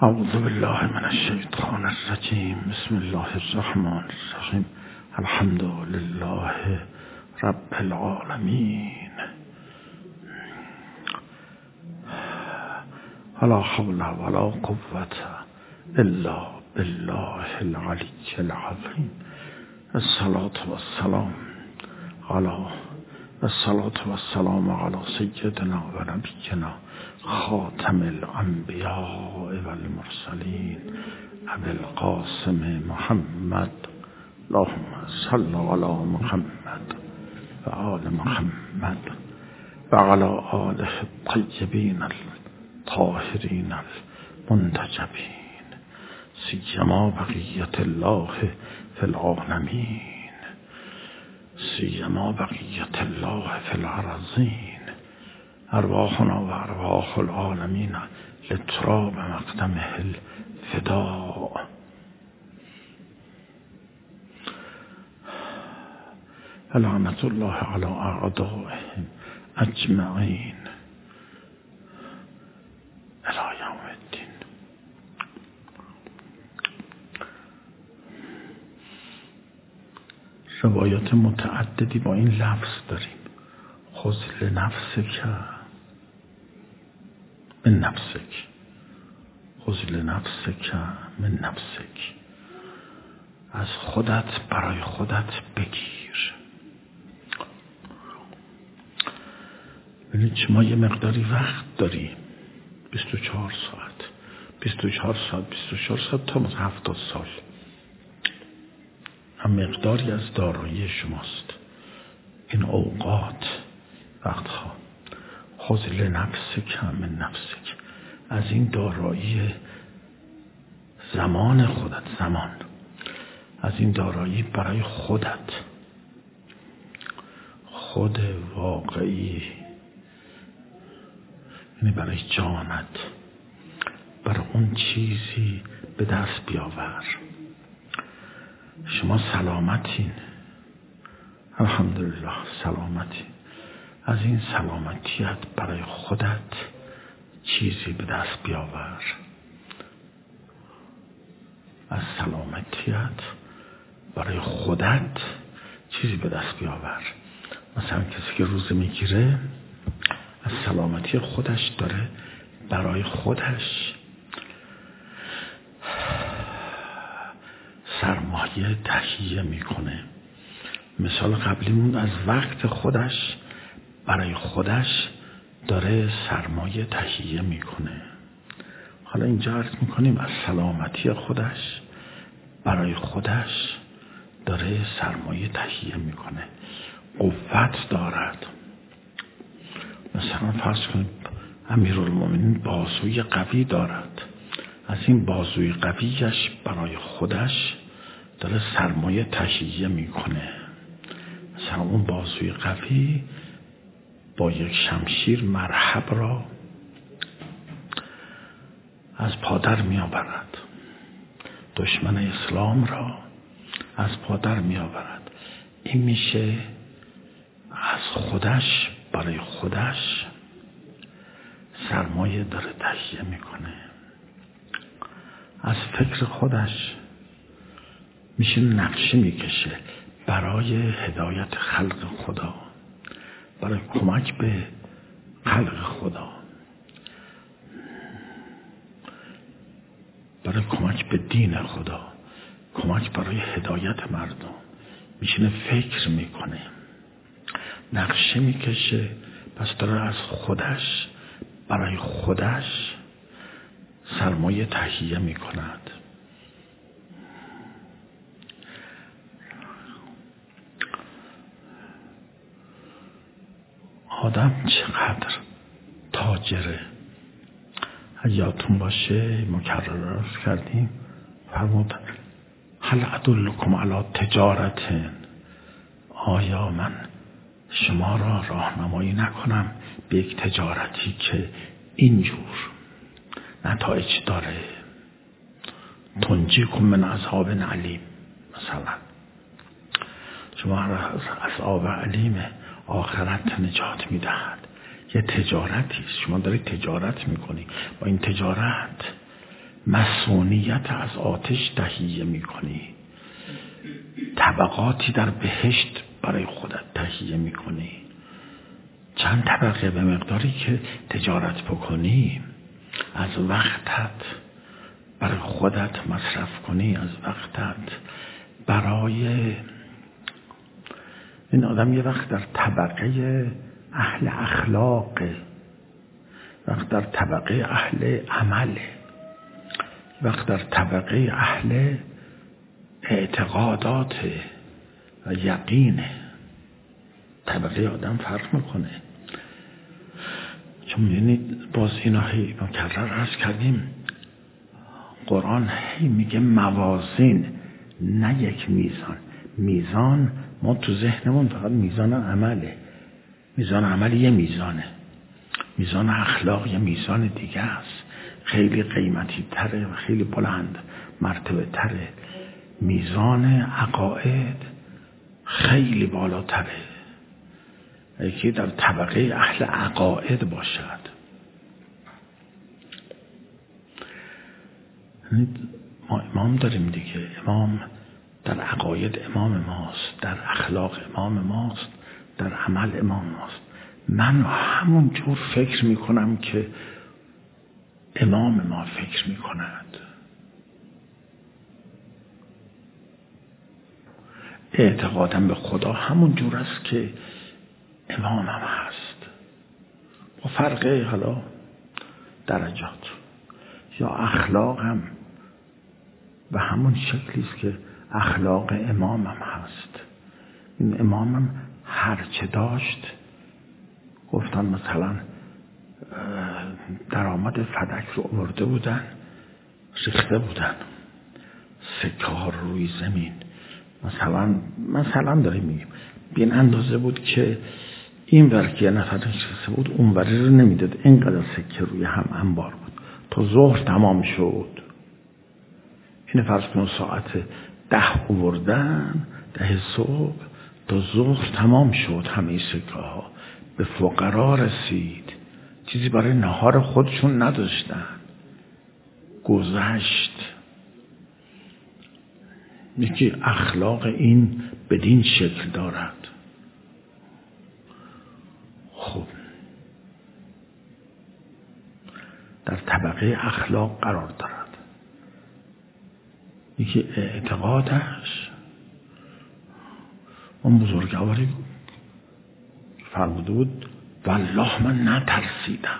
اعوذ بالله من الشیطان الرجیم. بسم الله الرحمن الرحیم. الحمد لله رب العالمین. ولا حول ولا قوة الا بالله العلی العظیم. الصلاة والسلام علی سیدنا و نبینا خاتم الانبیاء والمرسلین ابی القاسم محمد. اللهم صل علی محمد و آل محمد و علی آله الطیبین الطاهرین المنتجبین، سیما بقیت الله فی العالمین، سیما بقیت الله فی الارضین. ارواحنا و ارواح العالمین لتراب مقدمه الفداء. لعنت الله علی اعدائهم اجمعین الی یوم الدین. روایات متعددی با این لفظ داریم. خذ لنفسک من نفسک، خذ لنفسک من نفسک. از خودت برای خودت بگیر. ببینید ما یه مقداری وقت داریم، 24 ساعت تا 70 سال. هم مقداری از دارایی شماست. این اوقات وقتها خذ لنفسک من نفسک، از این دارایی زمان خودت، از این دارایی برای خودت، خود واقعی، یعنی برای جانت، برای اون چیزی به دست بیاور. شما سلامتین، الحمدلله سلامتین. از این سلامتیت برای خودت چیزی به دست بیاور. از سلامتیت برای خودت چیزی به دست بیاور. مثلا کسی که روزه میگیره از سلامتی خودش داره برای خودش سرمایه تهیه میکنه. مثال قبلیمون از وقت خودش برای خودش داره سرمایه تهیه میکنه. حالا اینجا عرض میکنیم از سلامتی خودش برای خودش داره سرمایه تهیه میکنه. قوت دارد. مثلا فرض کنیم امیرالمومنین بازوی قوی دارد. از این بازوی قویش برای خودش داره سرمایه تهیه میکنه. مثلا اون بازوی قوی با یک شمشیر مرحب را از پادر می آورد، دشمن اسلام را از پادر می آورد. این میشه از خودش برای خودش سرمایه داره تهیه میکنه. از فکر خودش میشه نقشه میکشه برای هدایت خلق خدا، برای کمک به خلق خدا، برای کمک به دین خدا، کمک برای هدایت مردم. میشینه فکر میکنه، نقشه میکشه. پس داره از خودش برای خودش سرمایه تهیه میکند. آدم چقدر تاجره. یادتون باشه مکرر عرض کردیم، فرمود هل ادلکم علی تجارت، آیا من شما را راهنمایی نکنم به یک تجارتی که اینجور نتایج داره، تنجیکم من عذاب علیم. مثلا شما از عذاب علیم آخرت نجات میدهد. یه تجارتی است، شما دارید تجارت میکنی. با این تجارت مسونیت از آتش تهیه میکنی، طبقاتی در بهشت برای خودت تهیه میکنی. چند طبقه به مقداری که تجارت بکنی، از وقتت برای خودت مصرف کنی، از وقتت برای این آدم. یه وقت در طبقه اهل اخلاق، وقت در طبقه اهل عمل، وقت در طبقه اهل اعتقادات و یقین. طبقه آدم فرق میکنه. چون میدونید باز اینا هی مکرر عرض کردیم، قرآن هی میگه موازین، نه یک میزان. میزان ما تو ذهنمون فقط میزان عمله. میزان عمل یه میزانه، میزان اخلاق یه میزان دیگه است، خیلی قیمتی تره و خیلی بلند مرتبه تره. میزان عقاید خیلی بالاتره، یکی در طبقه اهل عقاید باشد. ما امام داریم دیگه، امام در عقاید امام ماست، در اخلاق امام ماست، در عمل امام ماست. من همون جور فکر میکنم که امام ما فکر میکند. اعتقادم به خدا همون جور است که امامم هست، با فرق حالا درجات. یا اخلاقم به همون شکلی است که اخلاق امامم هست. این امامم هرچه داشت، گفتن مثلا درآمد فدک رو آورده بودن، ریخته بودن، سکه ها روی زمین. مثلا داریم میگیم به این اندازه بود که این ور که یه نفر نشسته بود اون وری رو نمیداد، اینقدر سکه روی هم انبار بود. تا ظهر تمام شد. این فرض کن ساعت 10 آوردن، 10 صبح، تا ظهر تمام شد همه سکه ها. به فقرا رسید، چیزی برای نهار خودشون نداشتن. گذشت. یکی اخلاق این بدین شکل دارد. خب در طبقه اخلاق قرار دارد. یکی اعتقادش، اون بزرگواری فرموده بود والله من نترسیدم.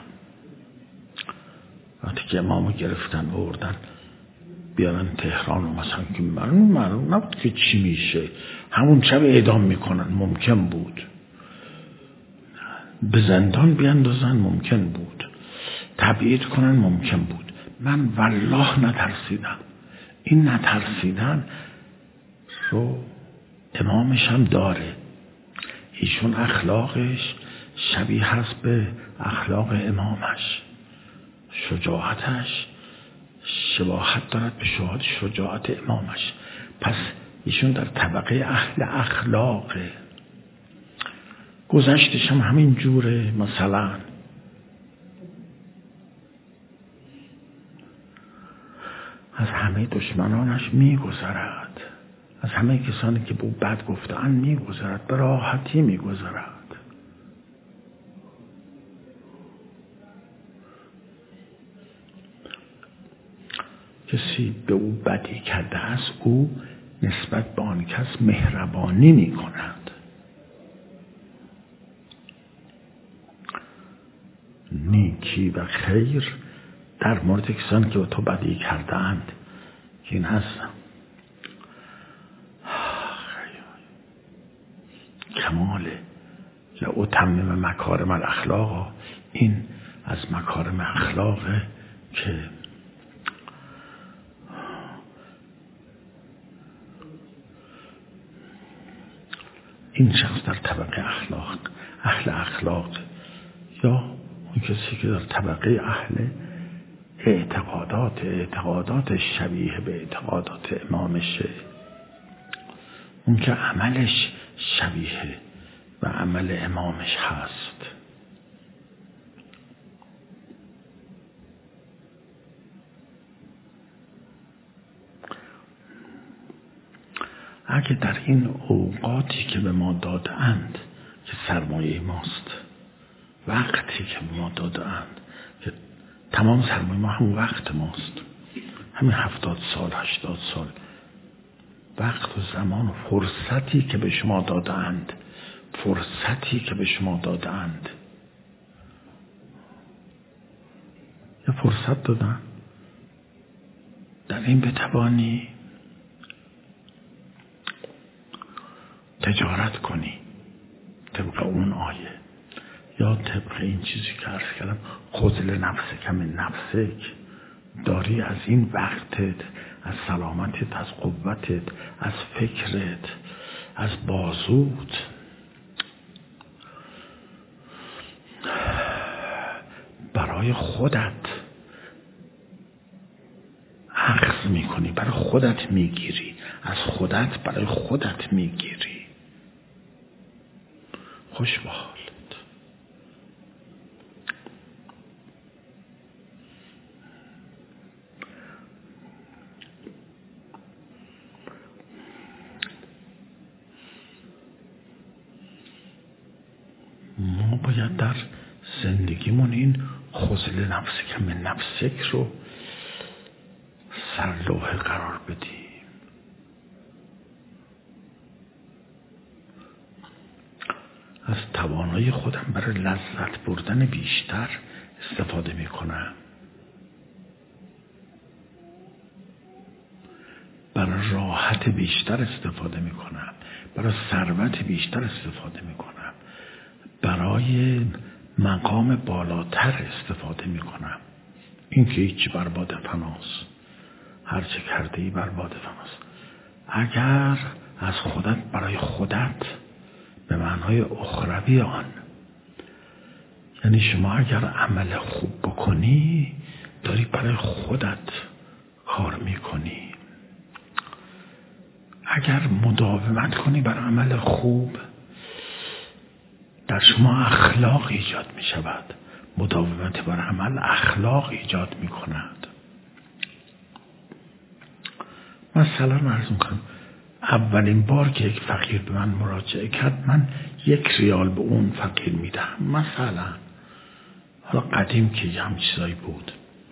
وقتی که امامو گرفتن و بردن بیارن تهران و مثلا که معلوم نبود که چی میشه، همون شب اعدام میکنن، ممکن بود. به زندان بیاندازن، ممکن بود. تبعید کنن، ممکن بود. من والله نترسیدم. این نترسیدن رو امامش هم داره. ایشون اخلاقش شبیه هست به اخلاق امامش. شجاعتش شباهت دارد به شجاعت امامش. پس ایشون در طبقه اهل اخلاقه. گذشتش هم همین جوره. مثلا از همه دشمنانش میگذرد، از همه کسانی که به او بد گفتن میگذرد، به راحتی میگذرد. کسی به او بدی کرده است، او نسبت به آن کس مهربانی می کند. نیکی و خیر در مورد کسانی که به تو بدی کرده اند، که این هست کمال یا اتمم مکارم الاخلاق. این از مکارم اخلاقه که این شخص در طبقه اهل اخلاق، یا اون کسی که در طبقه اهل اعتقادات شبیه به اعتقادات امامشه، اون که عملش شبیه و عمل امامش هست. اگه در این اوقاتی که به ما دادند که سرمایه ماست، وقتی که به ما دادند که تمام سرمایه ما همون وقت ماست، همین 70 سال 80 سال وقت و زمان و فرصتی که به شما دادند، فرصتی که به شما دادند، یه فرصت دادن در این بتوانی تجارت کنی طبق اون آیه یا طبق این چیزی که عرض کردم، خذ لنفسک من نفسک، داری از این وقتت، از سلامتت، از قوتت، از فکرت، از بازوت برای خودت اخذ میکنی، برای خودت میگیری، از خودت برای خودت میگیری. خوش به حالت. ما باید در زندگیمون این خذ لنفسک من نفسک رو سرلوحه قرار بدیم. از توانایی خودم برای لذت بردن بیشتر استفاده میکنم، برای راحت بیشتر استفاده میکنم، برای ثروت بیشتر استفاده میکنم، برای مقام بالاتر استفاده میکنم. این که هیچی برباد فناست، هرچه کرده ای برباد فناست. اگر از خودت برای خودت به معنای اخروی آن، یعنی شما اگر عمل خوب بکنی داری برای خودت کار میکنی. اگر مداومت کنی بر عمل خوب در شما اخلاق ایجاد می شود. مداومت بر عمل اخلاق ایجاد می کند. مثلا عرض میکنم اولین بار که یک فقیر به من مراجعه کرد من 1 ریال به اون فقیر میدم. مثلا حالا قدیم که هم چیزایی بود.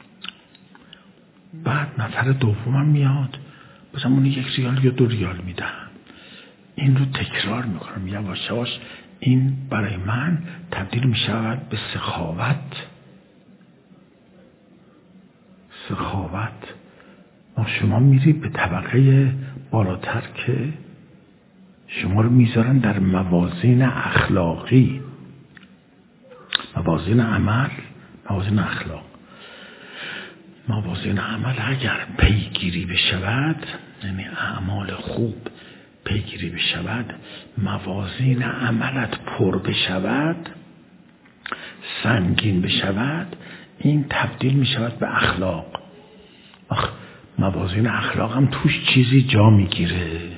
بعد نفر دومم میاد بازم اون 1 ریال یا 2 ریال میدم. این رو تکرار میکنم یواش یواش. این برای من تبدیل میشود به سخاوت. سخاوت. شما میرید به طبقه بالاتر که شما رو میذارن در موازین اخلاقی، موازین عمل، موازین اخلاق. موازین عمل اگر پیگیری بشود، یعنی اعمال خوب پیگیری بشود، موازین عملت پر بشود، سنگین بشود، این تبدیل میشود به اخلاق. موازین اخلاق هم توش چیزی جا میگیره.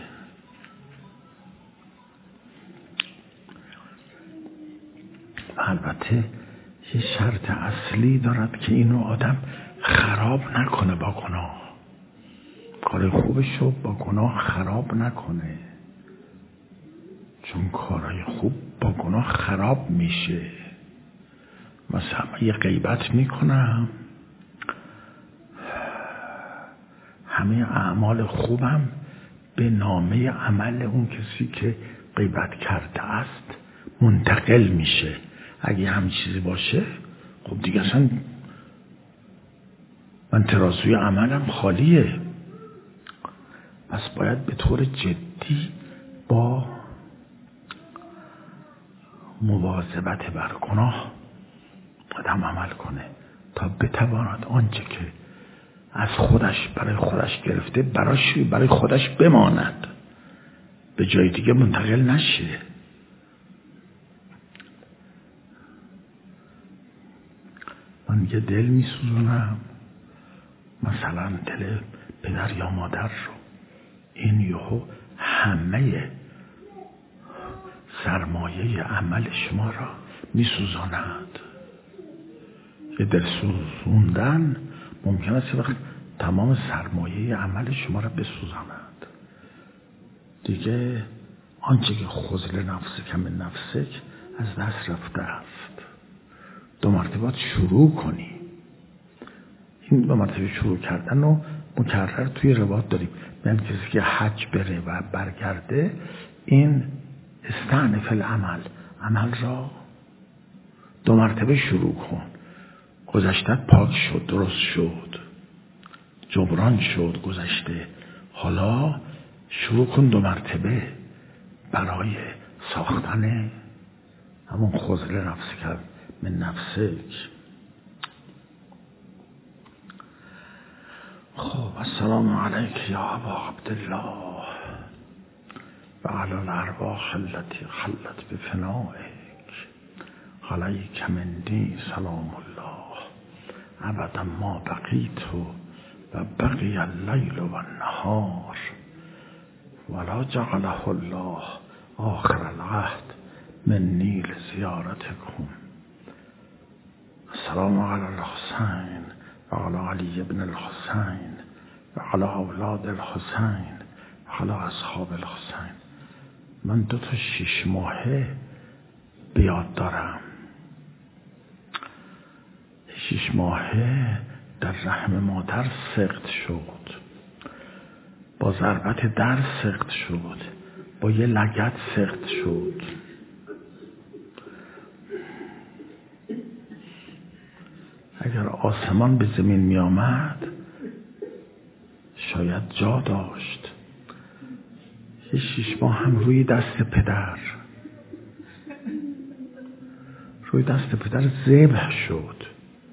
البته یه شرط اصلی دارد که اینو آدم خراب نکنه با گناه. کار خوبش رو با گناه خراب نکنه، چون کارهای خوب با گناه خراب میشه. مثلا یه غیبت میکنم، همه اعمال خوبم به نامه عمل اون کسی که غیبت کرده است منتقل میشه. اگه هم چیزی باشه خب دیگه اصلا من ترازوی عملم خالیه. پس باید به طور جدی با مواظبت بر گناه آدم عمل کنه تا بتواند آنچه که از خودش برای خودش گرفته برای خودش بماند، به جای دیگه منتقل نشه. من یه دل میسوزونم، مثلا دل پدر یا مادر رو، این یهو همه سرمایه عمل شما را میسوزاند. یه دل سوزوندن ممکن است وقت تمام سرمایه عمل شما را بسوزاند. دیگه آنچه که خذل نفسک من نفسک از دست رفته است. 2 مرتبه باید شروع کنی. این 2 مرتبه شروع کردن رو مکرر توی روایات داریم. یعنی کسی که حج بره و برگرده، این استعنف العمل، عمل را 2 مرتبه شروع کن. گذشتت پاک شد، درست شد، جبران شد گذشته. حالا شروع کن 2 مرتبه برای ساختن همون خذل نفسک من نفسک. خب السلام علیک یا ابا عبدالله و علی الارواح التي خلت بفنائک، علیک منی سلام الله ابدا ما بقیت و بقی اللیل و النهار ولا جعله الله آخر العهد منی لزیارتکم. السلام علی الحسین و علی علی ابن الحسین و علی اولاد الحسین و علی اصحاب الحسین. من 2 تا 6 ماهه بیاد دارم. 6 ماهه در رحم مادر سقط شد، با ضربت در سقط شد، با یه لگد سقط شد. اگر آسمان به زمین می آمد شاید جا داشت. یه 6 ماه هم روی دست پدر ذبح شد.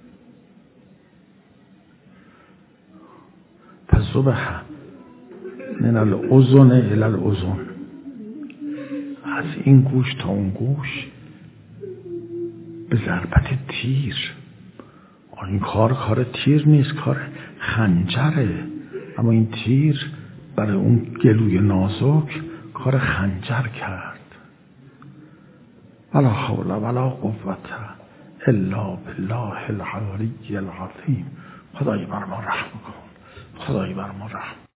پس ذبح من الاذن الی الاذن، از این گوش تا اون گوش به ضربت تیر. این کار تیر نیست، کار خنجره. اما این تیر برای اون گلوی نازک کار خنجر کرد. ولا حول ولا قوة الا بالله العلی العظیم. خدای بر ما رحم کن، خدای بر ما رحم.